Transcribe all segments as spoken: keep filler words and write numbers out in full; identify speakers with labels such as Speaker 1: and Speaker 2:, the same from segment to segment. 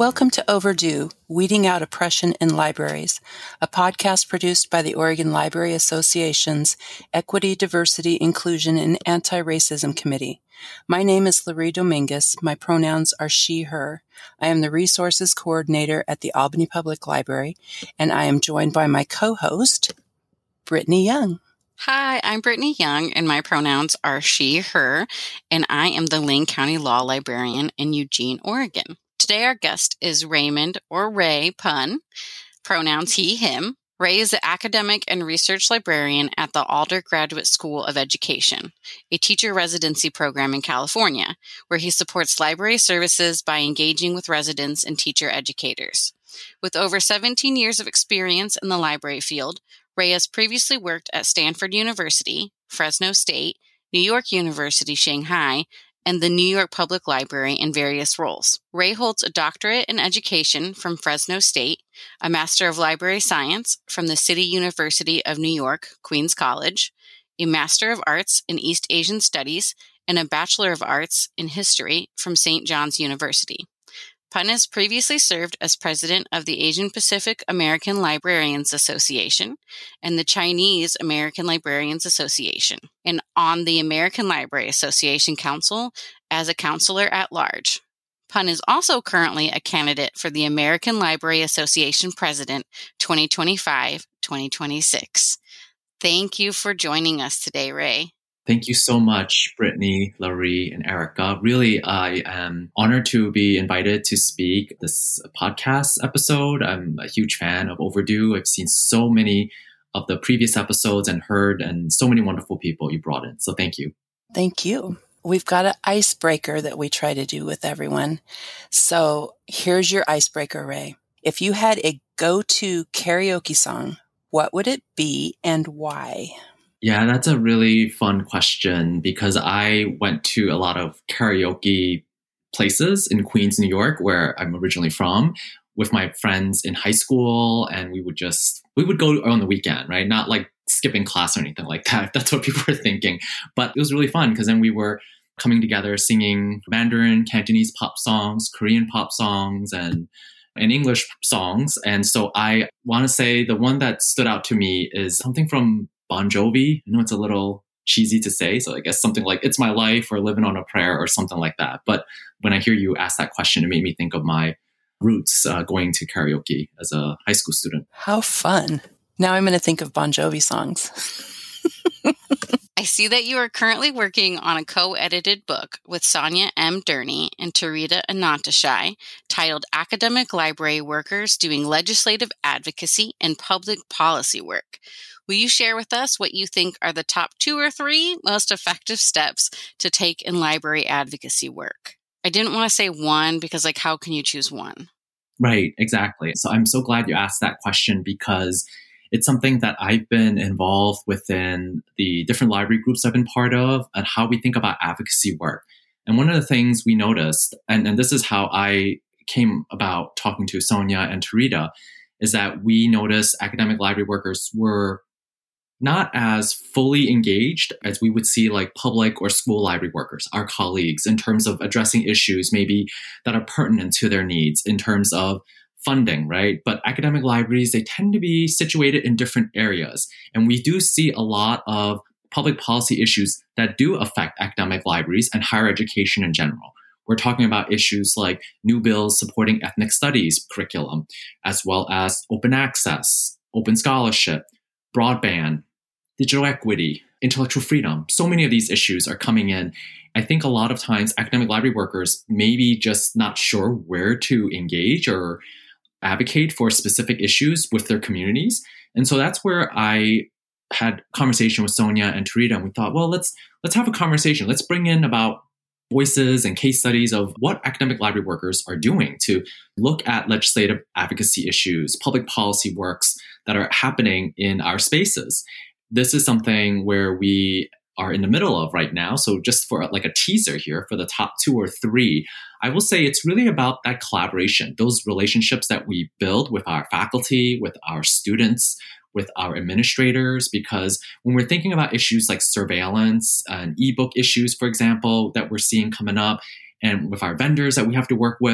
Speaker 1: Welcome to Overdue, Weeding Out Oppression in Libraries, a podcast produced by the Oregon Library Association's Equity, Diversity, Inclusion, and Anti-Racism Committee. My name is Laurie Dominguez. My pronouns are she, her. I am the Resources Coordinator at the Albany Public Library, and I am joined by my co-host, Brittany Young.
Speaker 2: Hi, I'm Brittany Young, and my pronouns are she, her, and I am the Lane County Law Librarian in Eugene, Oregon. Today, our guest is Raymond, or Ray Punn, pronouns he, him. Ray is an academic and research librarian at the Alder Graduate School of Education, a teacher residency program in California, where he supports library services by engaging with residents and teacher educators. With over seventeen years of experience in the library field, Ray has previously worked at Stanford University, Fresno State, New York University, Shanghai, and the New York Public Library in various roles. Ray holds a doctorate in education from Fresno State, a Master of Library Science from the City University of New York, Queens College, a Master of Arts in East Asian Studies, and a Bachelor of Arts in History from Saint John's University. Punn has previously served as president of the Asian Pacific American Librarians Association and the Chinese American Librarians Association, and on the American Library Association Council as a counselor at large. Punn is also currently a candidate for the American Library Association President twenty twenty-five to twenty twenty-six. Thank you for joining us today, Ray.
Speaker 3: Thank you so much, Brittany, Laurie, and Erica. Really, I am honored to be invited to speak this podcast episode. I'm a huge fan of Overdue. I've seen so many of the previous episodes and heard and so many wonderful people you brought in. So thank you.
Speaker 1: Thank you. We've got an icebreaker that we try to do with everyone. So here's your icebreaker, Ray. If you had a go-to karaoke song, what would it be and why?
Speaker 3: Yeah, that's a really fun question because I went to a lot of karaoke places in Queens, New York, where I'm originally from, with my friends in high school. And we would just, we would go on the weekend, right? Not like skipping class or anything like that. That's what people were thinking. But it was really fun because then we were coming together singing Mandarin, Cantonese pop songs, Korean pop songs, and and English songs. And so I want to say the one that stood out to me is something from Bon Jovi. I know it's a little cheesy to say, so I guess something like It's My Life or Living on a Prayer or something like that. But when I hear you ask that question, it made me think of my roots uh, going to karaoke as a high school student.
Speaker 1: How fun. Now I'm going to think of Bon Jovi songs.
Speaker 2: I see that you are currently working on a co-edited book with Sonia M. Durney and Tarita Anantashai titled Academic Library Workers Doing Legislative Advocacy and Public Policy Work. Will you share with us what you think are the top two or three most effective steps to take in library advocacy work? I didn't want to say one because, like, how can you choose one?
Speaker 3: Right, exactly. So I'm so glad you asked that question because it's something that I've been involved within the different library groups I've been part of and how we think about advocacy work. And one of the things we noticed, and, and this is how I came about talking to Sonia and Tarita, is that we noticed academic library workers were not as fully engaged as we would see like public or school library workers, our colleagues, in terms of addressing issues maybe that are pertinent to their needs in terms of funding, right? But academic libraries, they tend to be situated in different areas. And we do see a lot of public policy issues that do affect academic libraries and higher education in general. We're talking about issues like new bills supporting ethnic studies curriculum, as well as open access, open scholarship, broadband, digital equity, intellectual freedom. So many of these issues are coming in. I think a lot of times academic library workers may be just not sure where to engage or advocate for specific issues with their communities. And so that's where I had conversation with Sonia and Tarita, and we thought, well, let's let's have a conversation. Let's bring in about voices and case studies of what academic library workers are doing to look at legislative advocacy issues, public policy works that are happening in our spaces. This is something where we are in the middle of right now. So just for like a teaser here for the top two or three, I will say it's really about that collaboration, those relationships that we build with our faculty, with our students, with our administrators, because when we're thinking about issues like surveillance and ebook issues, for example, that we're seeing coming up, and with our vendors that we have to work with,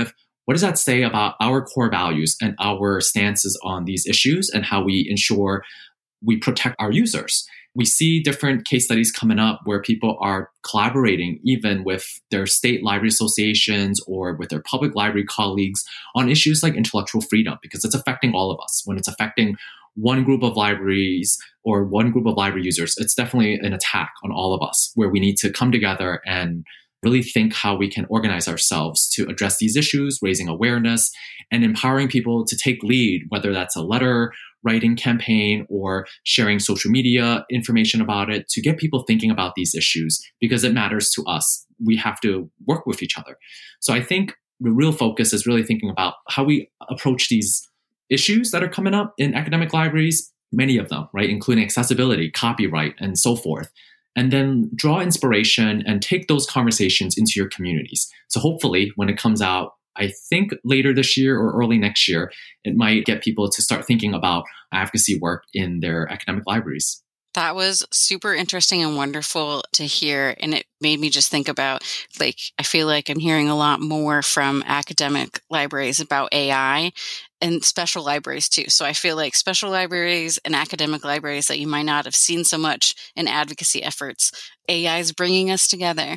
Speaker 3: what does that say about our core values and our stances on these issues and how we ensure we protect our users? We see different case studies coming up where people are collaborating even with their state library associations or with their public library colleagues on issues like intellectual freedom, because it's affecting all of us. When it's affecting one group of libraries or one group of library users, it's definitely an attack on all of us, where we need to come together and really think how we can organize ourselves to address these issues, raising awareness and empowering people to take lead, whether that's a letter writing campaign or sharing social media information about it, to get people thinking about these issues, because it matters to us. We have to work with each other. So I think the real focus is really thinking about how we approach these issues that are coming up in academic libraries, many of them, right, including accessibility, copyright, and so forth. And then draw inspiration and take those conversations into your communities. So hopefully when it comes out, I think later this year or early next year, it might get people to start thinking about advocacy work in their academic libraries.
Speaker 2: That was super interesting and wonderful to hear. And it made me just think about, like, I feel like I'm hearing a lot more from academic libraries about A I and special libraries too. So I feel like special libraries and academic libraries that you might not have seen so much in advocacy efforts, A I is bringing us together.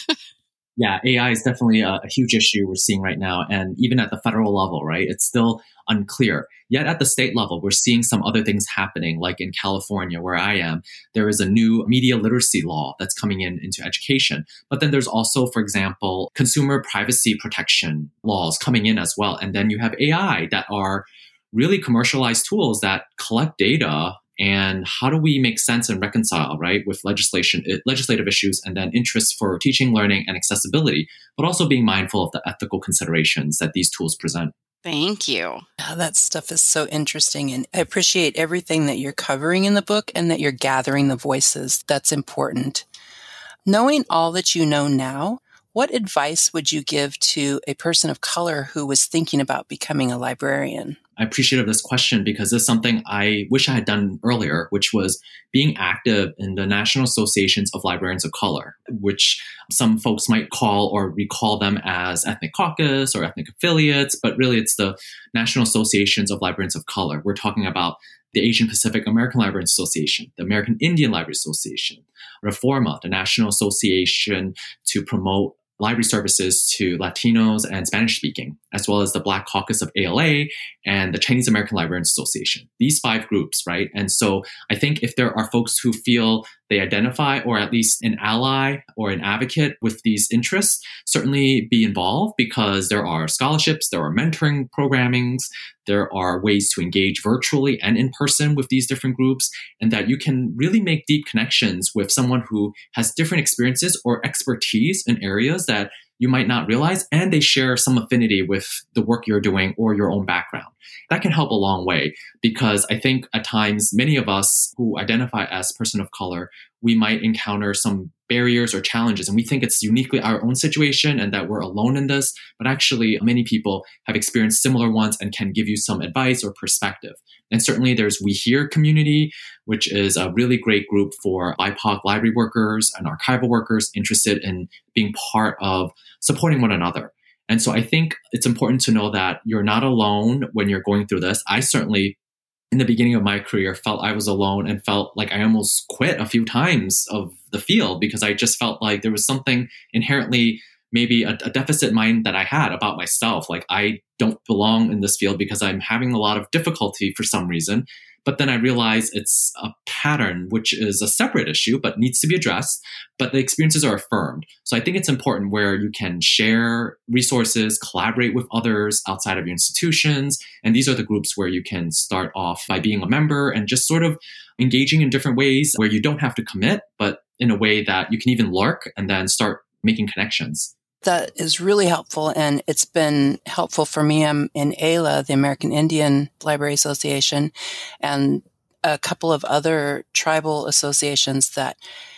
Speaker 3: Yeah, A I is definitely a, a huge issue we're seeing right now. And even at the federal level, right, it's still unclear. Yet at the state level, we're seeing some other things happening, like in California, where I am. There is a new media literacy law that's coming in into education. But then there's also, for example, consumer privacy protection laws coming in as well. And then you have A I that are really commercialized tools that collect data. And how do we make sense and reconcile, right, with legislation, legislative issues, and then interests for teaching, learning, and accessibility, but also being mindful of the ethical considerations that these tools present.
Speaker 2: Thank you.
Speaker 1: Oh, that stuff is so interesting. And I appreciate everything that you're covering in the book and that you're gathering the voices. That's important. Knowing all that you know now, what advice would you give to a person of color who was thinking about becoming a librarian?
Speaker 3: I appreciate this question because it's something I wish I had done earlier, which was being active in the National Associations of Librarians of Color, which some folks might call or recall them as ethnic caucus or ethnic affiliates, but really it's the National Associations of Librarians of Color. We're talking about the Asian Pacific American Librarians Association, the American Indian Library Association, Reforma, the National Association to promote library services to Latinos and Spanish speaking, as well as the Black Caucus of A L A and the Chinese American Librarians Association. These five groups, right? And so I think if there are folks who feel they identify or at least an ally or an advocate with these interests, certainly be involved, because there are scholarships, there are mentoring programmings, there are ways to engage virtually and in person with these different groups, and that you can really make deep connections with someone who has different experiences or expertise in areas that you might not realize, and they share some affinity with the work you're doing or your own background. That can help a long way, because I think at times many of us who identify as person of color, we might encounter some barriers or challenges, and we think it's uniquely our own situation and that we're alone in this, but actually many people have experienced similar ones and can give you some advice or perspective. And certainly there's We Hear community, which is a really great group for B I P O C library workers and archival workers interested in being part of supporting one another. And so I think it's important to know that you're not alone when you're going through this. I certainly, in the beginning of my career, felt I was alone and felt like I almost quit a few times of the field because I just felt like there was something inherently, maybe a, a deficit mind that I had about myself. Like I don't belong in this field because I'm having a lot of difficulty for some reason. But then I realized it's a pattern, which is a separate issue, but needs to be addressed. But the experiences are affirmed. So I think it's important where you can share resources, collaborate with others outside of your institutions. And these are the groups where you can start off by being a member and just sort of engaging in different ways where you don't have to commit, but in a way that you can even lurk and then start making connections.
Speaker 1: That is really helpful, and it's been helpful for me. I'm in A L A, the American Indian Library Association, and a couple of other tribal associations, that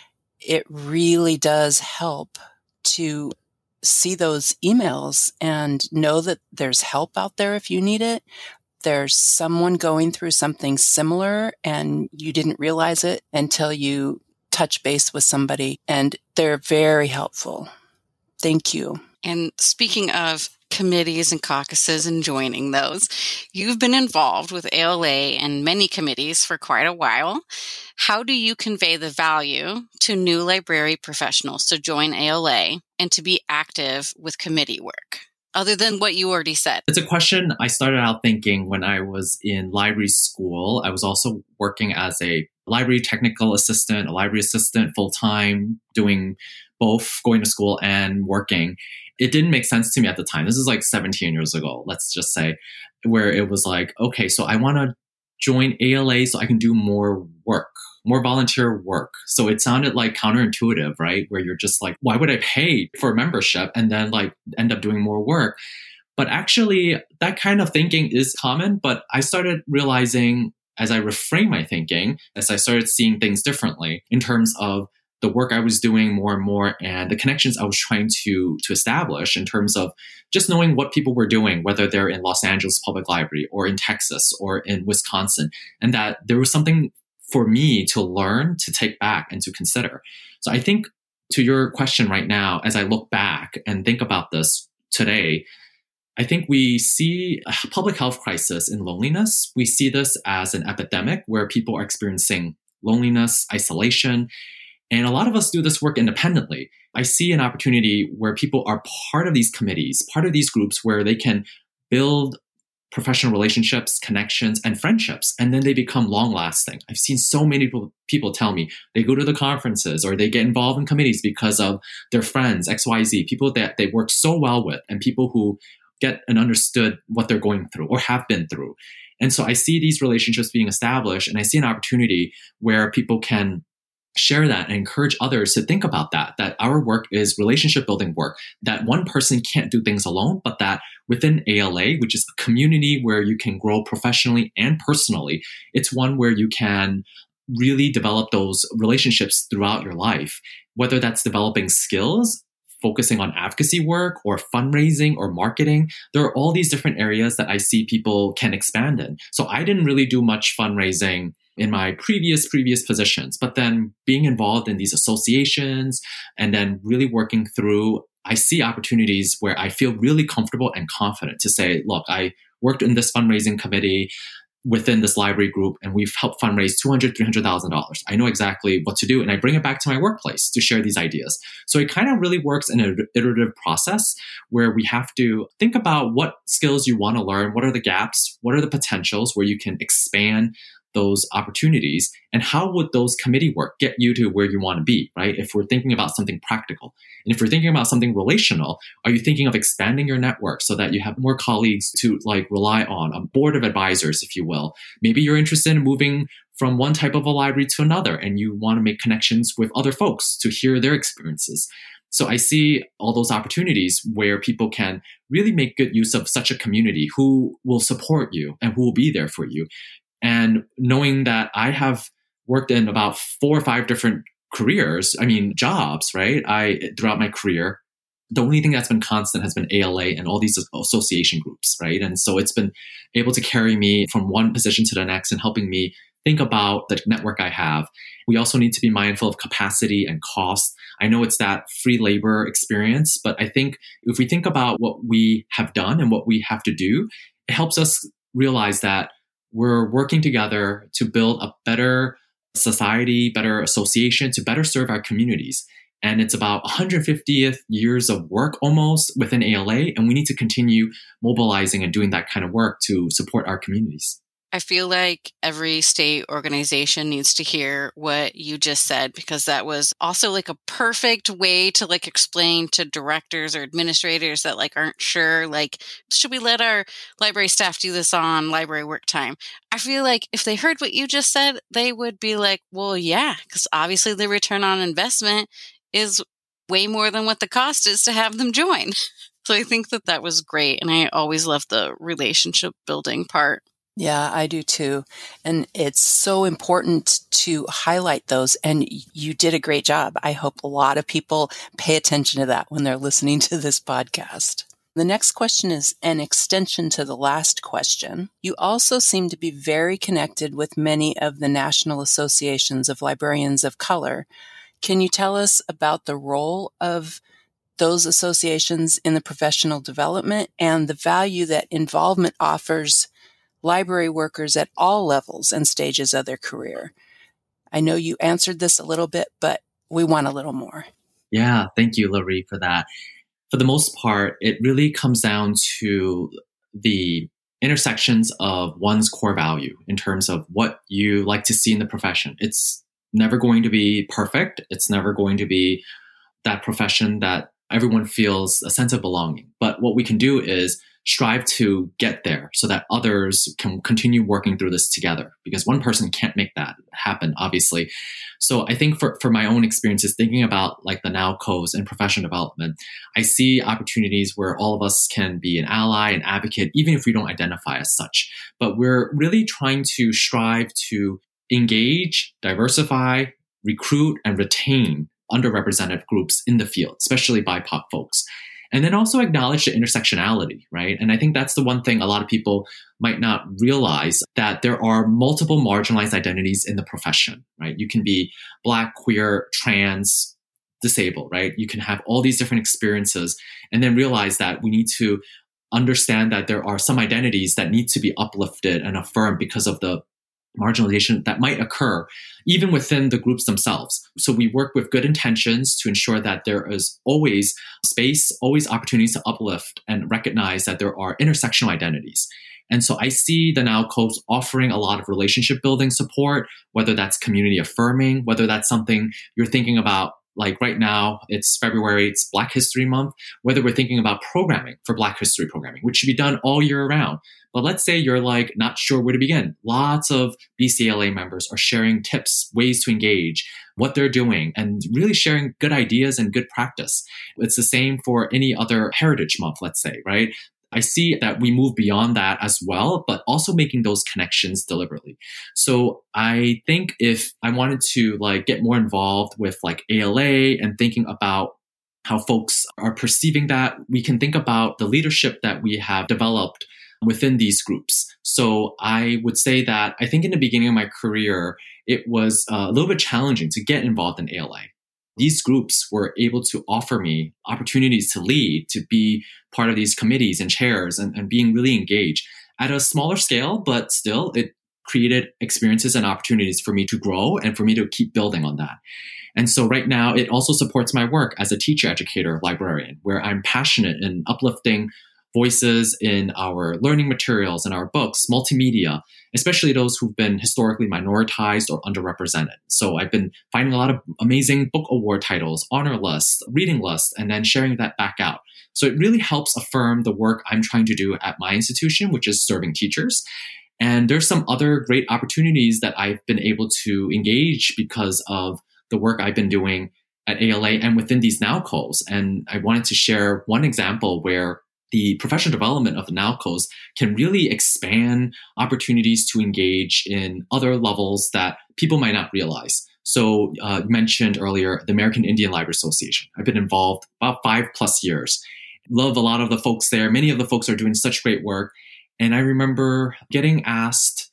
Speaker 1: it really does help to see those emails and know that there's help out there if you need it. There's someone going through something similar and you didn't realize it until you touch base with somebody, and they're very helpful. Thank you.
Speaker 2: And speaking of committees and caucuses and joining those. You've been involved with A L A and many committees for quite a while. How do you convey the value to new library professionals to join A L A and to be active with committee work, other than what you already said?
Speaker 3: It's a question I started out thinking when I was in library school. I was also working as a library technical assistant, a library assistant full-time, doing both going to school and working. It didn't make sense to me at the time. This is like seventeen years ago, let's just say, where it was like, okay, so I want to join A L A so I can do more work, more volunteer work. So it sounded like counterintuitive, right? Where you're just like, why would I pay for a membership and then like end up doing more work? But actually, that kind of thinking is common. But I started realizing as I reframed my thinking, as I started seeing things differently in terms of the work I was doing more and more and the connections I was trying to, to establish in terms of just knowing what people were doing, whether they're in Los Angeles Public Library or in Texas or in Wisconsin, and that there was something for me to learn, to take back and to consider. So I think to your question right now, as I look back and think about this today, I think we see a public health crisis in loneliness. We see this as an epidemic where people are experiencing loneliness, isolation, and a lot of us do this work independently. I see an opportunity where people are part of these committees, part of these groups where they can build professional relationships, connections, and friendships, and then they become long-lasting. I've seen so many people, people tell me they go to the conferences or they get involved in committees because of their friends, X Y Z, people that they work so well with, and people who get and understood what they're going through or have been through. And so I see these relationships being established, and I see an opportunity where people can share that and encourage others to think about that, that our work is relationship building work, that one person can't do things alone, but that within A L A, which is a community where you can grow professionally and personally, it's one where you can really develop those relationships throughout your life, whether that's developing skills, focusing on advocacy work or fundraising or marketing. There are all these different areas that I see people can expand in. So I didn't really do much fundraising in my previous, previous positions, but then being involved in these associations and then really working through, I see opportunities where I feel really comfortable and confident to say, look, I worked in this fundraising committee within this library group, and we've helped fundraise two hundred thousand dollars, three hundred thousand dollars. I know exactly what to do, and I bring it back to my workplace to share these ideas. So it kind of really works in an iterative process where we have to think about what skills you want to learn, what are the gaps, what are the potentials where you can expand those opportunities, and how would those committee work get you to where you want to be, right? If we're thinking about something practical. And if we're thinking about something relational, are you thinking of expanding your network so that you have more colleagues to like rely on, a board of advisors, if you will? Maybe you're interested in moving from one type of a library to another, and you want to make connections with other folks to hear their experiences. So I see all those opportunities where people can really make good use of such a community who will support you and who will be there for you. And knowing that I have worked in about four or five different careers, I mean, jobs, right? I, throughout my career, the only thing that's been constant has been A L A and all these association groups, right? And so it's been able to carry me from one position to the next and helping me think about the network I have. We also need to be mindful of capacity and cost. I know it's that free labor experience, but I think if we think about what we have done and what we have to do, it helps us realize that we're working together to build a better society, better association, to better serve our communities. And it's about one hundred fiftieth years of work almost within A L A, and we need to continue mobilizing and doing that kind of work to support our communities.
Speaker 2: I feel like every state organization needs to hear what you just said, because that was also like a perfect way to like explain to directors or administrators that like aren't sure, like, should we let our library staff do this on library work time? I feel like if they heard what you just said, they would be like, well, yeah, because obviously the return on investment is way more than what the cost is to have them join. So I think that that was great. And I always love the relationship building part.
Speaker 1: Yeah, I do too. And it's so important to highlight those. And you did a great job. I hope a lot of people pay attention to that when they're listening to this podcast. The next question is an extension to the last question. You also seem to be very connected with many of the national associations of librarians of color. Can you tell us about the role of those associations in the professional development and the value that involvement offers library workers at all levels and stages of their career. I know you answered this a little bit, but we want a little more.
Speaker 3: Yeah, thank you, Laurie, for that. For the most part, it really comes down to the intersections of one's core value in terms of what you like to see in the profession. It's never going to be perfect. It's never going to be that profession that everyone feels a sense of belonging. But what we can do is strive to get there so that others can continue working through this together, because one person can't make that happen, obviously. So I think for, for my own experiences, thinking about like the NALCOs and professional development, I see opportunities where all of us can be an ally, an advocate, even if we don't identify as such. But we're really trying to strive to engage, diversify, recruit, and retain underrepresented groups in the field, especially B I P O C folks. And then also acknowledge the intersectionality, right? And I think that's the one thing a lot of people might not realize, that there are multiple marginalized identities in the profession, right? You can be Black, queer, trans, disabled, right? You can have all these different experiences, and then realize that we need to understand that there are some identities that need to be uplifted and affirmed because of the marginalization that might occur even within the groups themselves. So we work with good intentions to ensure that there is always space, always opportunities to uplift and recognize that there are intersectional identities. And so I see the NALCOs offering a lot of relationship building support, whether that's community affirming, whether that's something you're thinking about. Like right now, it's February, it's Black History Month, whether we're thinking about programming for Black History programming, which should be done all year round. But let's say you're like not sure where to begin. Lots of B C L A members are sharing tips, ways to engage, what they're doing, and really sharing good ideas and good practice. It's the same for any other Heritage Month, let's say, right? I see that we move beyond that as well, but also making those connections deliberately. So I think if I wanted to like get more involved with like A L A and thinking about how folks are perceiving that, we can think about the leadership that we have developed within these groups. So I would say that I think in the beginning of my career, it was a little bit challenging to get involved in A L A. These groups were able to offer me opportunities to lead, to be part of these committees and chairs, and, and being really engaged at a smaller scale, but still it created experiences and opportunities for me to grow and for me to keep building on that. And so right now it also supports my work as a teacher, educator, librarian, where I'm passionate in uplifting voices in our learning materials and our books, multimedia, especially those who've been historically minoritized or underrepresented. So I've been finding a lot of amazing book award titles, honor lists, reading lists, and then sharing that back out. So it really helps affirm the work I'm trying to do at my institution, which is serving teachers. And there's some other great opportunities that I've been able to engage because of the work I've been doing at A L A and within these NALCOs. And I wanted to share one example where the professional development of the NALCOs can really expand opportunities to engage in other levels that people might not realize. So uh, you mentioned earlier the American Indian Library Association. I've been involved about five plus years. Love a lot of the folks there. Many of the folks are doing such great work. And I remember getting asked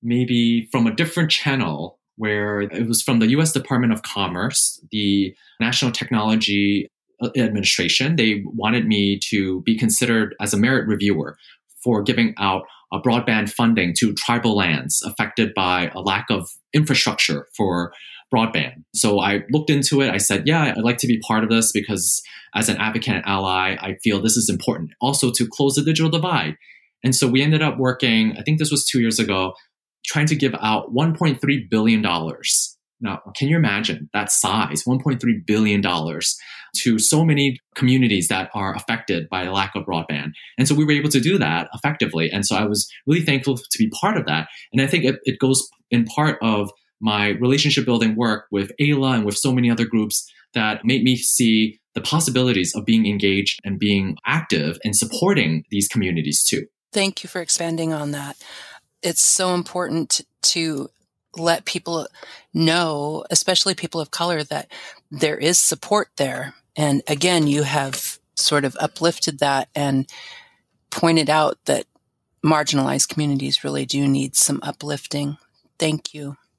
Speaker 3: maybe from a different channel where it was from the U S Department of Commerce, the National Technology Administration. They wanted me to be considered as a merit reviewer for giving out a broadband funding to tribal lands affected by a lack of infrastructure for broadband. So I looked into it. I said, yeah, I'd like to be part of this because as an advocate and ally, I feel this is important. Also to close the digital divide. And so we ended up working, I think this was two years ago, trying to give out one point three billion dollars. Now, can you imagine that size, one point three billion dollars to so many communities that are affected by a lack of broadband? And so we were able to do that effectively. And so I was really thankful to be part of that. And I think it, it goes in part of my relationship building work with A L A and with so many other groups that made me see the possibilities of being engaged and being active and supporting these communities too.
Speaker 1: Thank you for expanding on that. It's so important to let people know, especially people of color, that there is support there. And again, you have sort of uplifted that and pointed out that marginalized communities really do need some uplifting. Thank you.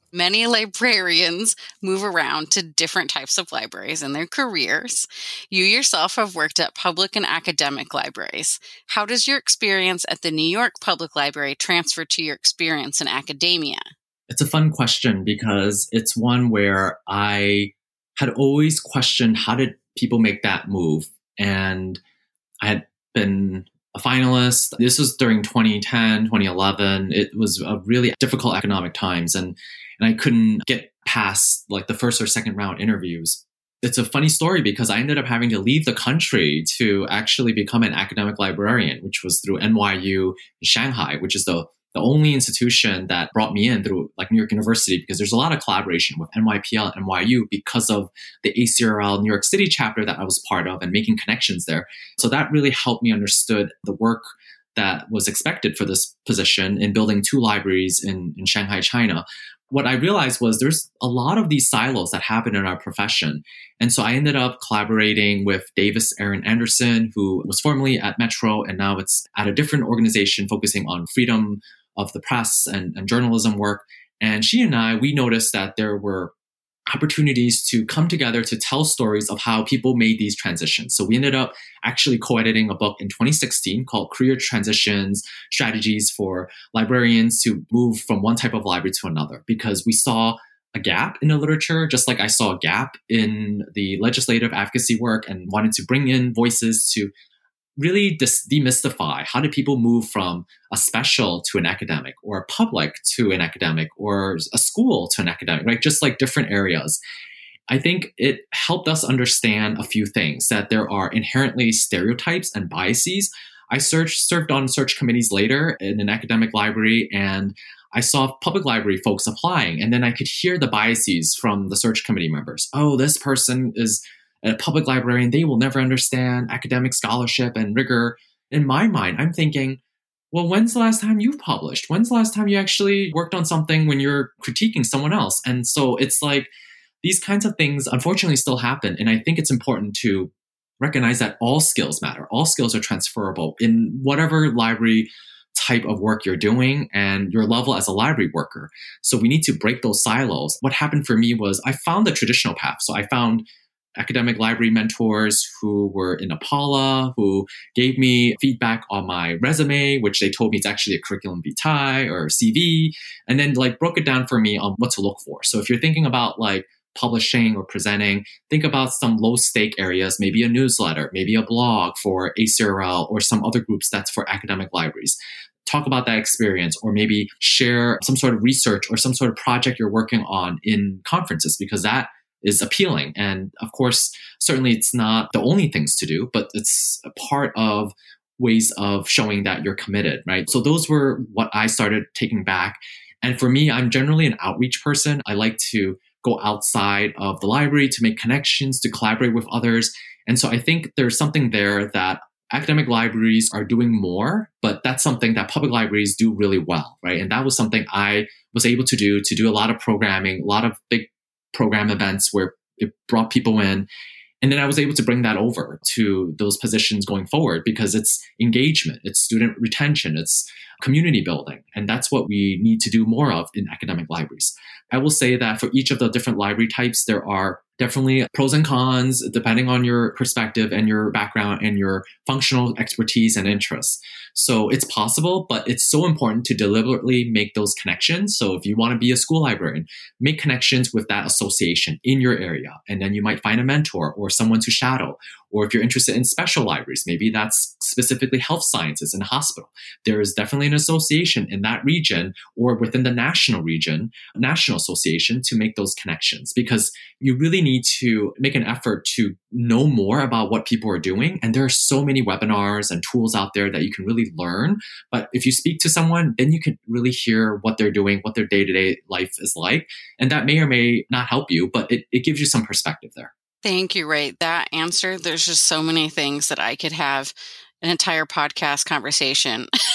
Speaker 2: Many librarians move around to different types of libraries in their careers. You yourself have worked at public and academic libraries. How does your experience at the New York Public Library transfer to your experience in academia?
Speaker 3: It's a fun question because it's one where I had always questioned how did people make that move? And I had been a finalist. This was during twenty ten, twenty eleven. It was a really difficult economic times. And And I couldn't get past like the first or second round interviews. It's a funny story because I ended up having to leave the country to actually become an academic librarian, which was through N Y U in Shanghai, which is the, the only institution that brought me in through like New York University, because there's a lot of collaboration with N Y P L and N Y U because of the A C R L New York City chapter that I was part of and making connections there. So that really helped me understood the work that was expected for this position in building two libraries in, in Shanghai, China. What I realized was there's a lot of these silos that happen in our profession. And so I ended up collaborating with Davis Erin Anderson, who was formerly at Metro, and now it's at a different organization focusing on freedom of the press and, and journalism work. And she and I, we noticed that there were opportunities to come together to tell stories of how people made these transitions. So we ended up actually co-editing a book in twenty sixteen called Career Transitions, Strategies for Librarians to Move from One Type of Library to Another, because we saw a gap in the literature, just like I saw a gap in the legislative advocacy work and wanted to bring in voices to really dis- demystify how do people move from a special to an academic, or a public to an academic, or a school to an academic, right? Just like different areas. I think it helped us understand a few things, that there are inherently stereotypes and biases. I searched, served on search committees later in an academic library, and I saw public library folks applying, and then I could hear the biases from the search committee members. Oh, this person is a public librarian, they will never understand academic scholarship and rigor. In my mind, I'm thinking, well, when's the last time you've published? When's the last time you actually worked on something when you're critiquing someone else? And so it's like these kinds of things unfortunately still happen. And I think it's important to recognize that all skills matter. All skills are transferable in whatever library type of work you're doing and your level as a library worker. So we need to break those silos. What happened for me was I found the traditional path. So I found academic library mentors who were in Apala, who gave me feedback on my resume, which they told me it's actually a curriculum vitae or C V, and then like broke it down for me on what to look for. So if you're thinking about like publishing or presenting, think about some low stake areas, maybe a newsletter, maybe a blog for A C R L or some other groups that's for academic libraries. Talk about that experience, or maybe share some sort of research or some sort of project you're working on in conferences, because that is appealing. And of course, certainly it's not the only things to do, but it's a part of ways of showing that you're committed, right? So those were what I started taking back. And for me, I'm generally an outreach person. I like to go outside of the library to make connections, to collaborate with others. And so I think there's something there that academic libraries are doing more, but that's something that public libraries do really well, right? And that was something I was able to do, to do a lot of programming, a lot of big program events where it brought people in. And then I was able to bring that over to those positions going forward, because it's engagement, it's student retention, it's community building. And that's what we need to do more of in academic libraries. I will say that for each of the different library types, there are definitely pros and cons depending on your perspective and your background and your functional expertise and interests. So it's possible, but it's so important to deliberately make those connections. So if you want to be a school librarian, make connections with that association in your area. And then you might find a mentor or someone to shadow. Or if you're interested in special libraries, maybe that's specifically health sciences in a hospital. There is definitely an association in that region or within the national region, national association, to make those connections, because you really need to make an effort to know more about what people are doing. And there are so many webinars and tools out there that you can really learn. But if you speak to someone, then you can really hear what they're doing, what their day-to-day life is like. And that may or may not help you, but it, it gives you some perspective there.
Speaker 2: Thank you, Ray. That answer, there's just so many things that I could have an entire podcast conversation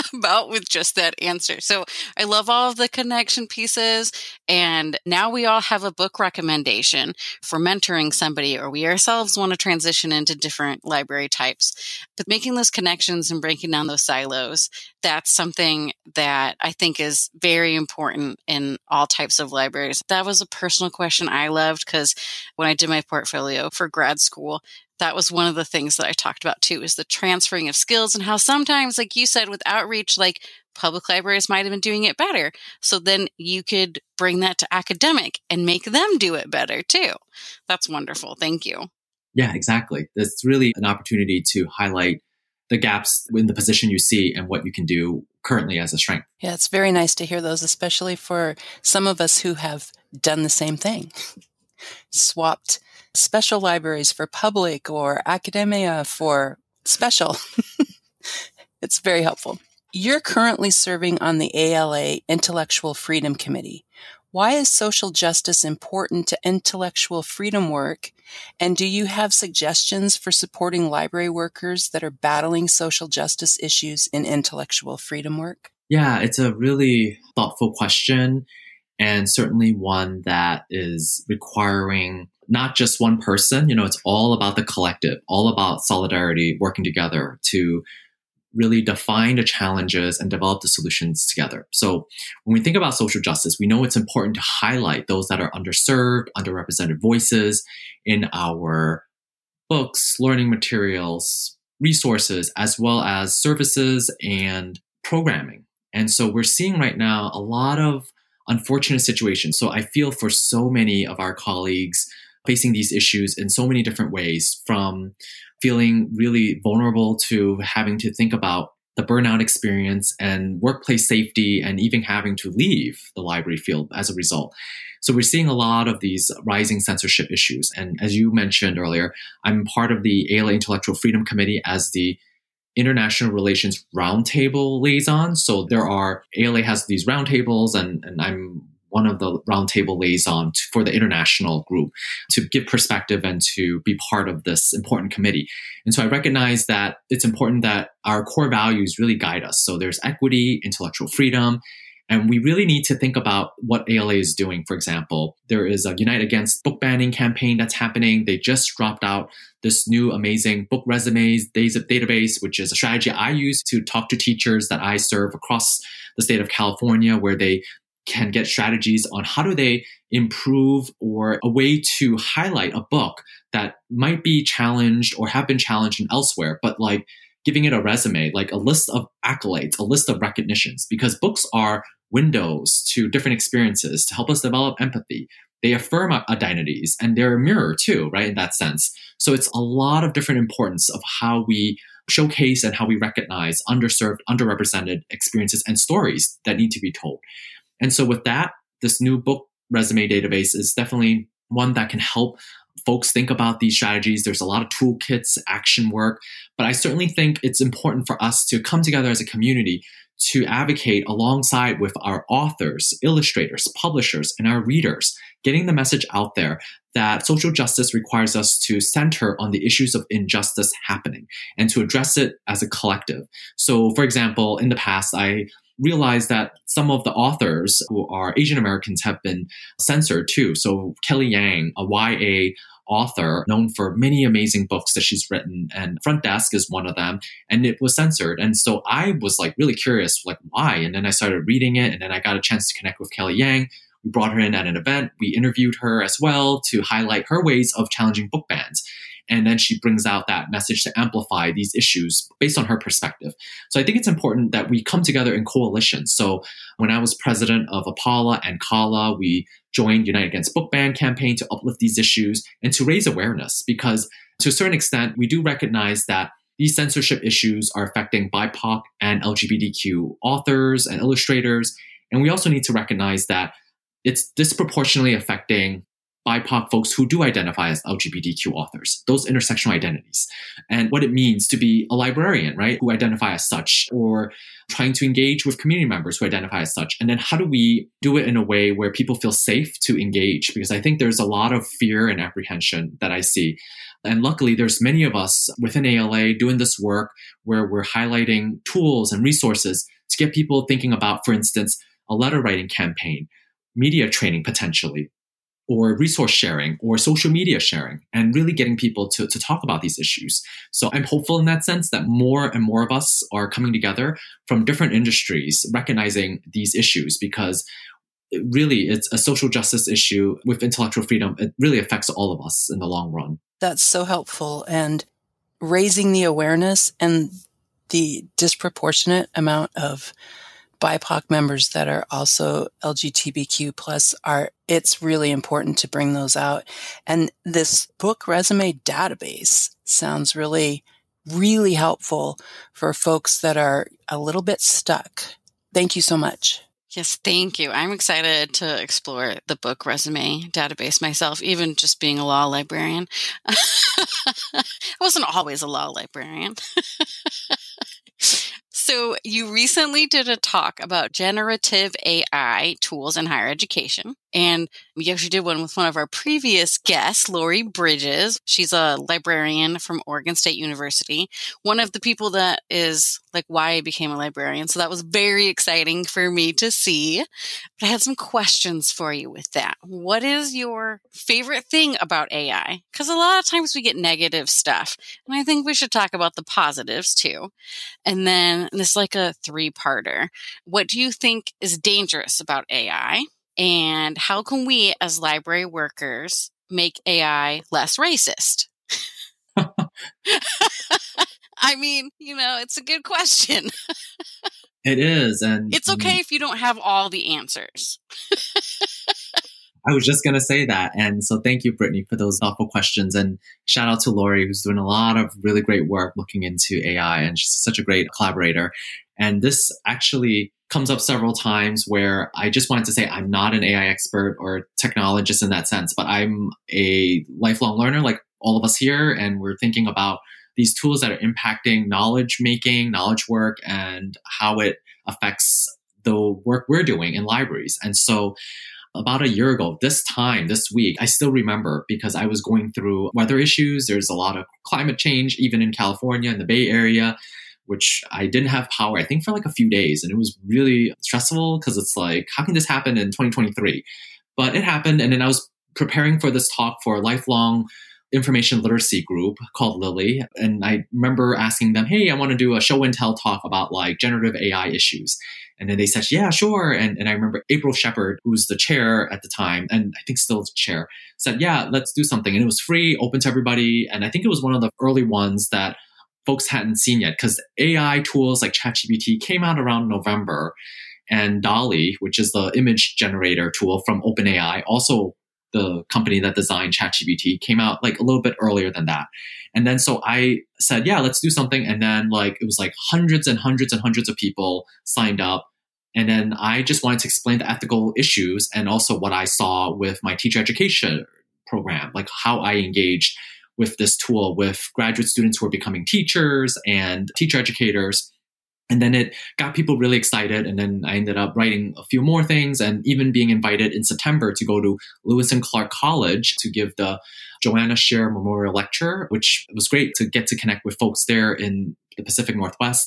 Speaker 2: about with just that answer. So I love all of the connection pieces. And now we all have a book recommendation for mentoring somebody, or we ourselves want to transition into different library types. But making those connections and breaking down those silos, that's something that I think is very important in all types of libraries. That was a personal question I loved because when I did my portfolio for grad school, that was one of the things that I talked about too, is the transferring of skills and how sometimes, like you said, with outreach, like public libraries might have been doing it better. So then you could bring that to academic and make them do it better too. That's wonderful. Thank you.
Speaker 3: Yeah, exactly. It's really an opportunity to highlight the gaps in the position you see and what you can do currently as a strength.
Speaker 1: Yeah, it's very nice to hear those, especially for some of us who have done the same thing. Swapped special libraries for public or academia for special. It's very helpful. You're currently serving on the A L A Intellectual Freedom Committee. Why is social justice important to intellectual freedom work? And do you have suggestions for supporting library workers that are battling social justice issues in intellectual freedom work?
Speaker 3: Yeah, it's a really thoughtful question, and certainly one that is requiring not just one person. You know, it's all about the collective, all about solidarity, working together to really define the challenges and develop the solutions together. So when we think about social justice, we know it's important to highlight those that are underserved, underrepresented voices in our books, learning materials, resources, as well as services and programming. And so we're seeing right now a lot of unfortunate situations. So I feel for so many of our colleagues facing these issues in so many different ways, from feeling really vulnerable to having to think about the burnout experience and workplace safety, and even having to leave the library field as a result. So we're seeing a lot of these rising censorship issues. And as you mentioned earlier, I'm part of the A L A Intellectual Freedom Committee as the International Relations Roundtable liaison. So there are, A L A has these roundtables, and, and I'm one of the roundtable liaison to, for the international group, to give perspective and to be part of this important committee. And so I recognize that it's important that our core values really guide us. So there's equity, intellectual freedom, and we really need to think about what A L A is doing. For example, there is a Unite Against Book Banning campaign that's happening. They just dropped out this new amazing book resumes database, which is a strategy I use to talk to teachers that I serve across the state of California, where they can get strategies on how do they improve, or a way to highlight a book that might be challenged or have been challenged elsewhere, but like giving it a resume, like a list of accolades, a list of recognitions, because books are windows to different experiences to help us develop empathy. They affirm our identities, and they're a mirror too, right, in that sense. So it's a lot of different importance of how we showcase and how we recognize underserved, underrepresented experiences and stories that need to be told. And so with that, this new book resume database is definitely one that can help folks think about these strategies. There's a lot of toolkits, action work, but I certainly think it's important for us to come together as a community to advocate alongside with our authors, illustrators, publishers, and our readers, getting the message out there that social justice requires us to center on the issues of injustice happening and to address it as a collective. So, for example, in the past, I realized that some of the authors who are Asian Americans have been censored too. So Kelly Yang, a Y A author known for many amazing books that she's written, and Front Desk is one of them, and it was censored. And so I was like really curious, like why? And then I started reading it, and then I got a chance to connect with Kelly Yang. We brought her in at an event. We interviewed her as well to highlight her ways of challenging book bans. And then she brings out that message to amplify these issues based on her perspective. So I think it's important that we come together in coalitions. So when I was president of APALA and CALA, we joined Unite Against Book Ban campaign to uplift these issues and to raise awareness, because to a certain extent, we do recognize that these censorship issues are affecting B I P O C and L G B T Q authors and illustrators. And we also need to recognize that it's disproportionately affecting B I P O C folks who do identify as L G B T Q authors, those intersectional identities, and what it means to be a librarian, right, who identify as such, or trying to engage with community members who identify as such. And then how do we do it in a way where people feel safe to engage? Because I think there's a lot of fear and apprehension that I see. And luckily, there's many of us within A L A doing this work where we're highlighting tools and resources to get people thinking about, for instance, a letter writing campaign, media training potentially, or resource sharing or social media sharing, and really getting people to, to talk about these issues. So I'm hopeful in that sense that more and more of us are coming together from different industries, recognizing these issues, because it really it's a social justice issue with intellectual freedom. It really affects all of us in the long run. That's
Speaker 1: so helpful. And raising the awareness and the disproportionate amount of B I P O C members that are also L G B T Q plus are, it's really important to bring those out. And this book resume database sounds really, really helpful for folks that are a little bit stuck. Thank you so much.
Speaker 2: Yes, thank you. I'm excited to explore the book resume database myself, even just being a law librarian. I wasn't always a law librarian. So you recently did a talk about generative A I tools in higher education. And we actually did one with one of our previous guests, Lori Bridges. She's a librarian from Oregon State University. One of the people that is like why I became a librarian. So that was very exciting for me to see. But I had some questions for you with that. What is your favorite thing about A I? Because a lot of times we get negative stuff. And I think we should talk about the positives too. And then this is like a three-parter. What do you think is dangerous about A I? And how can we as library workers make A I less racist? I mean, you know, it's a good question.
Speaker 3: It is. And
Speaker 2: it's okay if you don't have all the answers.
Speaker 3: I was just going to say that. And so thank you, Brittany, for those thoughtful questions. And shout out to Lori, who's doing a lot of really great work looking into A I. And she's such a great collaborator. And this actually comes up several times where I just wanted to say I'm not an A I expert or technologist in that sense, but I'm a lifelong learner like all of us here. And we're thinking about these tools that are impacting knowledge making, knowledge work, and how it affects the work we're doing in libraries. And so about a year ago, this time, this week, I still remember because I was going through weather issues. There's a lot of climate change, even in California, in the Bay Area, which I didn't have power, I think, for like a few days. And it was really stressful because it's like, how can this happen in twenty twenty-three? But it happened. And then I was preparing for this talk for a lifelong information literacy group called Lily. And I remember asking them, hey, I want to do a show and tell talk about like generative A I issues. And then they said, yeah, sure. And, and I remember April Shepard, who was the chair at the time, and I think still the chair, said, yeah, let's do something. And it was free, open to everybody. And I think it was one of the early ones that folks hadn't seen yet, because A I tools like ChatGPT came out around November, and DALL-E, which is the image generator tool from OpenAI, also the company that designed ChatGPT, came out like a little bit earlier than that. And then so I said, yeah, let's do something. And then like it was like hundreds and hundreds and hundreds of people signed up. And then I just wanted to explain the ethical issues and also what I saw with my teacher education program, like how I engaged with this tool with graduate students who are becoming teachers and teacher educators. And then it got people really excited. And then I ended up writing a few more things and even being invited in September to go to Lewis and Clark College to give the Joanna Scher Memorial Lecture, which was great to get to connect with folks there in the Pacific Northwest.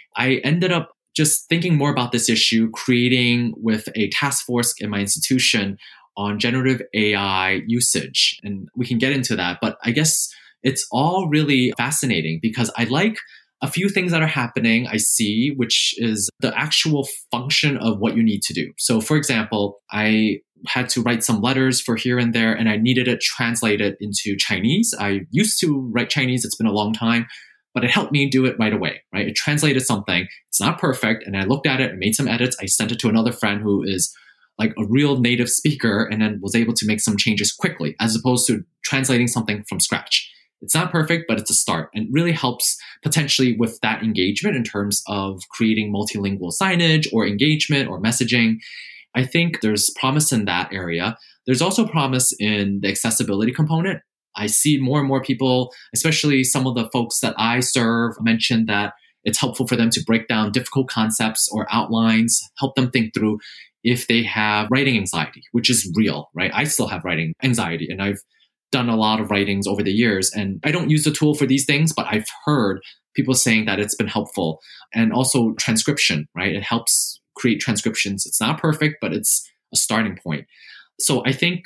Speaker 3: I ended up just thinking more about this issue, creating with a task force in my institution on generative A I usage. And we can get into that. But I guess it's all really fascinating because I like a few things that are happening, I see, which is the actual function of what you need to do. So for example, I had to write some letters for here and there, and I needed it translated into Chinese. I used to write Chinese. It's been a long time, but it helped me do it right away, right? It translated something. It's not perfect. And I looked at it and made some edits. I sent it to another friend who is like a real native speaker and then was able to make some changes quickly as opposed to translating something from scratch. It's not perfect, but it's a start and really helps potentially with that engagement in terms of creating multilingual signage or engagement or messaging. I think there's promise in that area. There's also promise in the accessibility component. I see more and more people, especially some of the folks that I serve, mention that it's helpful for them to break down difficult concepts or outlines, help them think through if they have writing anxiety, which is real, right? I still have writing anxiety, and I've done a lot of writings over the years, and I don't use the tool for these things, but I've heard people saying that it's been helpful. And also transcription, right? It helps create transcriptions. It's not perfect, but it's a starting point. So I think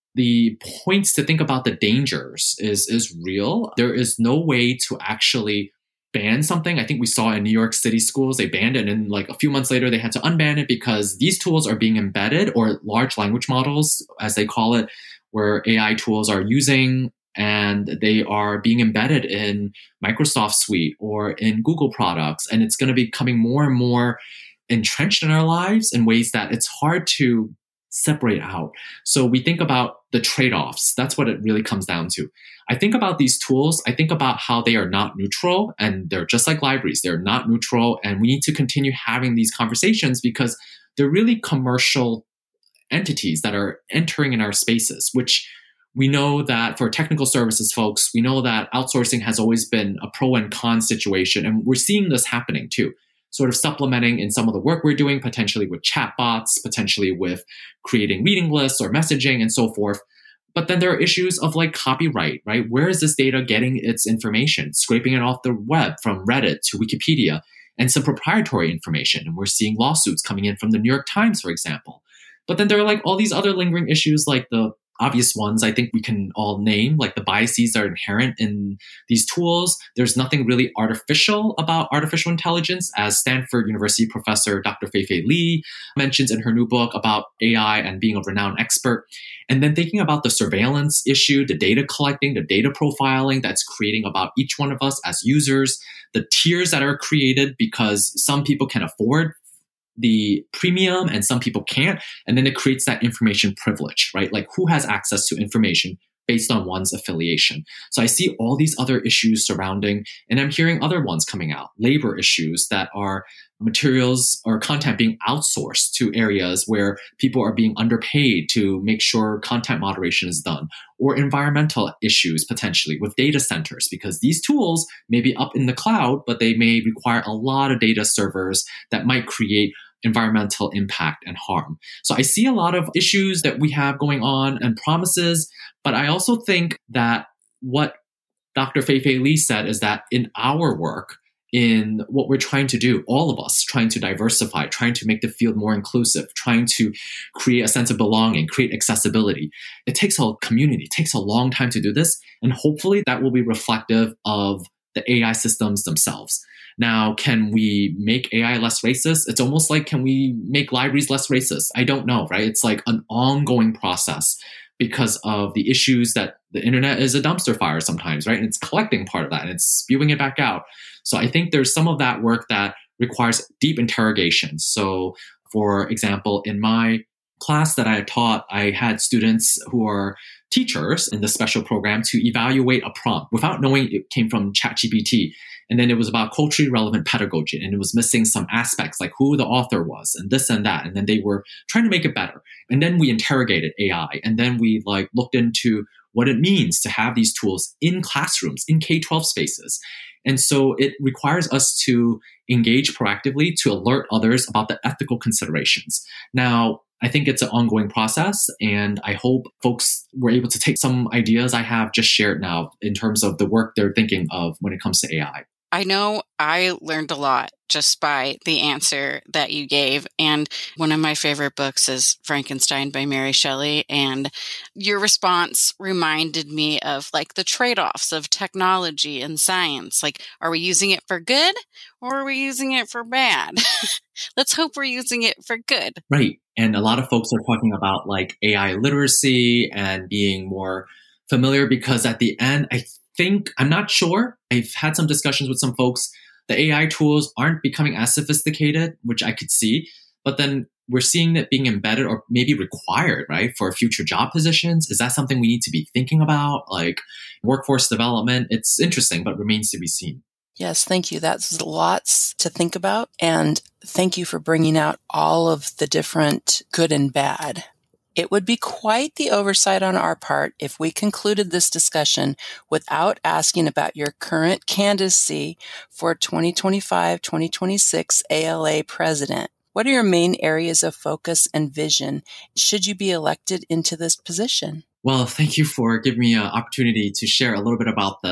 Speaker 3: the points to think about the dangers is, is real. There is no way to actually ban something. I think we saw in New York City schools, they banned it, and like a few months later, they had to unban it because these tools are being embedded, or large language models, as they call it, where A I tools are using, and they are being embedded in Microsoft Suite or in Google products. And it's going to be becoming more and more entrenched in our lives in ways that it's hard to separate out. So we think about the trade-offs. That's what it really comes down to. I think about these tools. I think about how they are not neutral, and they're just like libraries. They're not neutral, and we need to continue having these conversations because they're really commercial entities that are entering in our spaces, which we know that for technical services folks, we know that outsourcing has always been a pro and con situation, and we're seeing this happening too. Sort of supplementing in some of the work we're doing, potentially with chatbots, potentially with creating meeting lists or messaging and so forth. But then there are issues of like copyright, right? Where is this data getting its information? Scraping it off the web from Reddit to Wikipedia, and some proprietary information. And we're seeing lawsuits coming in from the New York Times, for example. But then there are like all these other lingering issues, like the obvious ones I think we can all name, like the biases that are inherent in these tools. There's nothing really artificial about artificial intelligence, as Stanford University professor Doctor Fei-Fei Li mentions in her new book about A I and being a renowned expert. And then thinking about the surveillance issue, the data collecting, the data profiling that's creating about each one of us as users, the tiers that are created because some people can afford the premium and some people can't. And then it creates that information privilege, right? Like who has access to information based on one's affiliation. So I see all these other issues surrounding, and I'm hearing other ones coming out, labor issues that are materials or content being outsourced to areas where people are being underpaid to make sure content moderation is done, or environmental issues potentially with data centers, because these tools may be up in the cloud, but they may require a lot of data servers that might create environmental impact and harm. So I see a lot of issues that we have going on and promises, but I also think that what Doctor Fei-Fei Li said is that in our work, in what we're trying to do, all of us trying to diversify, trying to make the field more inclusive, trying to create a sense of belonging, create accessibility. It takes a community, it takes a long time to do this. And hopefully that will be reflective of the A I systems themselves. Now, can we make A I less racist? It's almost like, can we make libraries less racist? I don't know, right? It's like an ongoing process because of the issues that the internet is a dumpster fire sometimes, right? And it's collecting part of that and it's spewing it back out. So I think there's some of that work that requires deep interrogation. So for example, in my class that I taught, I had students who are teachers in the special program to evaluate a prompt without knowing it came from ChatGPT. And then it was about culturally relevant pedagogy, and it was missing some aspects like who the author was and this and that. And then they were trying to make it better. And then we interrogated A I, and then we like looked into what it means to have these tools in classrooms, in K twelve spaces. And so it requires us to engage proactively to alert others about the ethical considerations. Now, I think it's an ongoing process, and I hope folks were able to take some ideas I have just shared now in terms of the work they're thinking of when it comes to A I.
Speaker 2: I know I learned a lot just by the answer that you gave. And one of my favorite books is Frankenstein by Mary Shelley. And your response reminded me of like the trade-offs of technology and science. Like, are we using it for good or are we using it for bad? Let's hope we're using it for good.
Speaker 3: Right. And a lot of folks are talking about like A I literacy and being more familiar, because at the end, I think, I'm not sure. I've had some discussions with some folks. The A I tools aren't becoming as sophisticated, which I could see, but then we're seeing it being embedded or maybe required, right, for future job positions. Is that something we need to be thinking about? Like workforce development? It's interesting, but remains to be seen.
Speaker 1: Yes, thank you. That's lots to think about. And thank you for bringing out all of the different good and bad. It would be quite the oversight on our part if we concluded this discussion without asking about your current candidacy for twenty twenty-five twenty twenty-six A L A president. What are your main areas of focus and vision should you be elected into this position?
Speaker 3: Well, thank you for giving me an opportunity to share a little bit about this.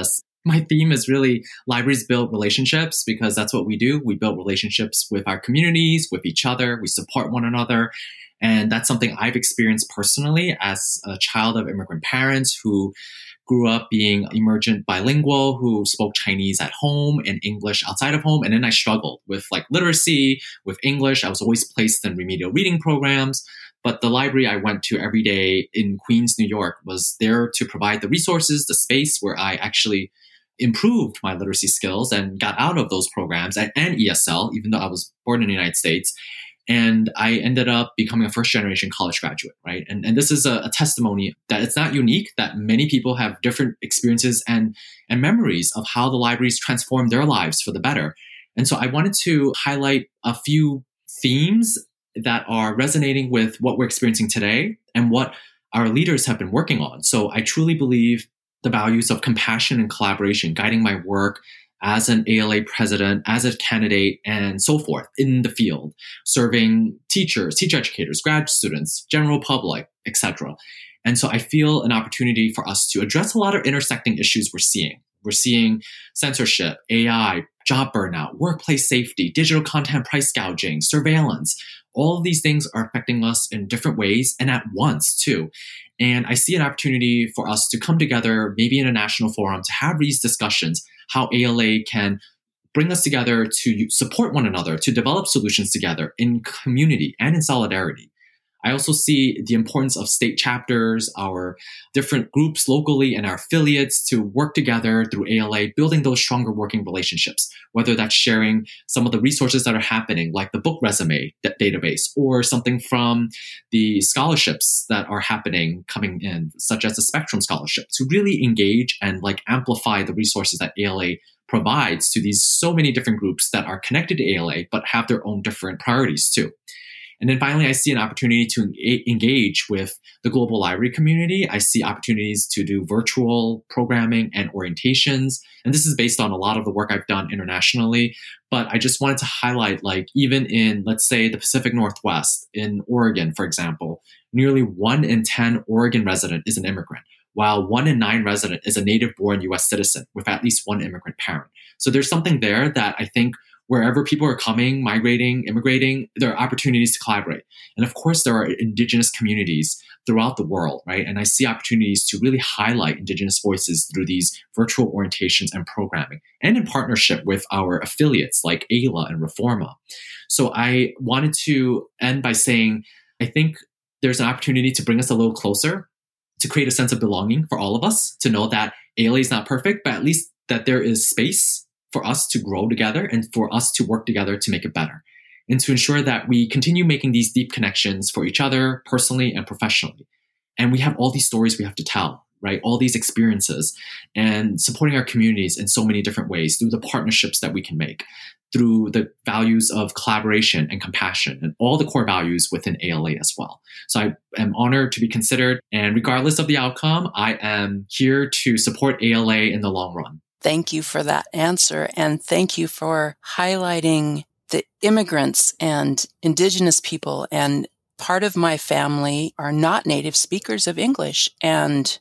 Speaker 3: My theme is really libraries build relationships because that's what we do. We build relationships with our communities, with each other. We support one another. And that's something I've experienced personally as a child of immigrant parents who grew up being emergent bilingual, who spoke Chinese at home and English outside of home. And then I struggled with like literacy, with English. I was always placed in remedial reading programs. But the library I went to every day in Queens, New York was there to provide the resources, the space where I actually improved my literacy skills and got out of those programs and, and E S L, even though I was born in the United States. And I ended up becoming a first generation college graduate, right? And, and this is a, a testimony that it's not unique, that many people have different experiences and, and memories of how the libraries transformed their lives for the better. And so I wanted to highlight a few themes that are resonating with what we're experiencing today and what our leaders have been working on. So I truly believe the values of compassion and collaboration guiding my work as an A L A president, as a candidate, and so forth in the field, serving teachers, teacher educators, grad students, general public, et cetera. And so I feel an opportunity for us to address a lot of intersecting issues we're seeing. We're seeing censorship, A I, job burnout, workplace safety, digital content price gouging, surveillance. All of these things are affecting us in different ways and at once too. And I see an opportunity for us to come together, maybe in a national forum, to have these discussions, how A L A can bring us together to support one another, to develop solutions together in community and in solidarity. I also see the importance of state chapters, our different groups locally and our affiliates to work together through A L A, building those stronger working relationships, whether that's sharing some of the resources that are happening, like the book resume database, or something from the scholarships that are happening coming in, such as the Spectrum Scholarship, to really engage and like amplify the resources that A L A provides to these so many different groups that are connected to A L A, but have their own different priorities too. And then finally, I see an opportunity to engage with the global library community. I see opportunities to do virtual programming and orientations. And this is based on a lot of the work I've done internationally. But I just wanted to highlight, like, even in, let's say, the Pacific Northwest, in Oregon, for example, nearly one in ten Oregon resident is an immigrant, while one in nine resident is a native-born U S citizen with at least one immigrant parent. So there's something there that I think wherever people are coming, migrating, immigrating, there are opportunities to collaborate. And of course, there are indigenous communities throughout the world, right? And I see opportunities to really highlight indigenous voices through these virtual orientations and programming, and in partnership with our affiliates like A L A and Reforma. So I wanted to end by saying, I think there's an opportunity to bring us a little closer, to create a sense of belonging for all of us, to know that A L A is not perfect, but at least that there is space for us to grow together and for us to work together to make it better, and to ensure that we continue making these deep connections for each other personally and professionally. And we have all these stories we have to tell, right? All these experiences, and supporting our communities in so many different ways through the partnerships that we can make, through the values of collaboration and compassion and all the core values within A L A as well. So I am honored to be considered, and regardless of the outcome, I am here to support A L A in the long run.
Speaker 1: Thank you for that answer, and thank you for highlighting the immigrants and indigenous people. And part of my family are not native speakers of English, and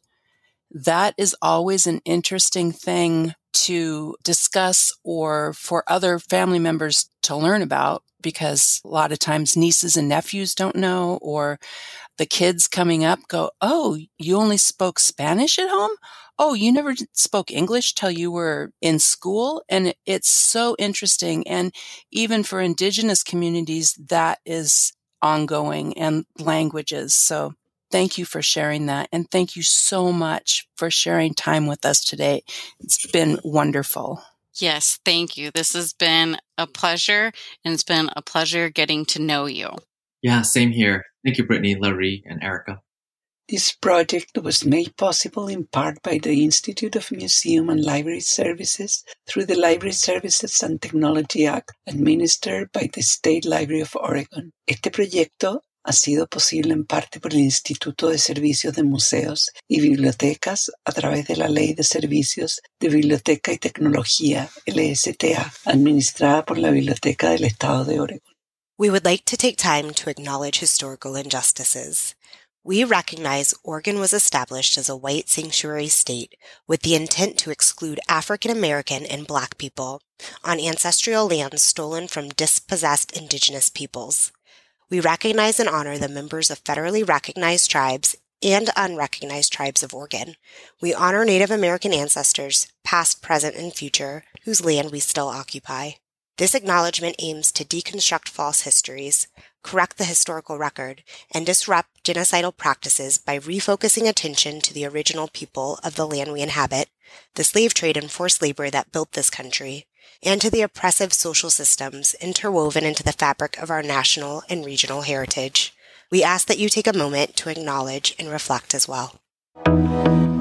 Speaker 1: that is always an interesting thing to discuss or for other family members to learn about, because a lot of times nieces and nephews don't know, or the kids coming up go, "Oh, you only spoke Spanish at home? Oh, you never spoke English till you were in school?" And it's so interesting. And even for indigenous communities, that is ongoing, and languages. So thank you for sharing that. And thank you so much for sharing time with us today. It's been wonderful.
Speaker 2: Yes, thank you. This has been a pleasure, and it's been a pleasure getting to know you.
Speaker 3: Yeah, same here. Thank you, Brittany, Larry, and Erica.
Speaker 4: This project was made possible in part by the Institute of Museum and Library Services through the Library Services and Technology Act, administered by the State Library of Oregon. Este proyecto ha sido posible en parte por el Instituto de Servicios de Museos y Bibliotecas a través de la Ley de Servicios de Biblioteca y Tecnología, L S T A, administrada por la Biblioteca del Estado de Oregon.
Speaker 5: We would like to take time to acknowledge historical injustices. We recognize Oregon was established as a white sanctuary state with the intent to exclude African American and Black people on ancestral lands stolen from dispossessed Indigenous peoples. We recognize and honor the members of federally recognized tribes and unrecognized tribes of Oregon. We honor Native American ancestors, past, present, and future, whose land we still occupy. This acknowledgement aims to deconstruct false histories, correct the historical record, and disrupt genocidal practices by refocusing attention to the original people of the land we inhabit, the slave trade and forced labor that built this country, and to the oppressive social systems interwoven into the fabric of our national and regional heritage. We ask that you take a moment to acknowledge and reflect as well.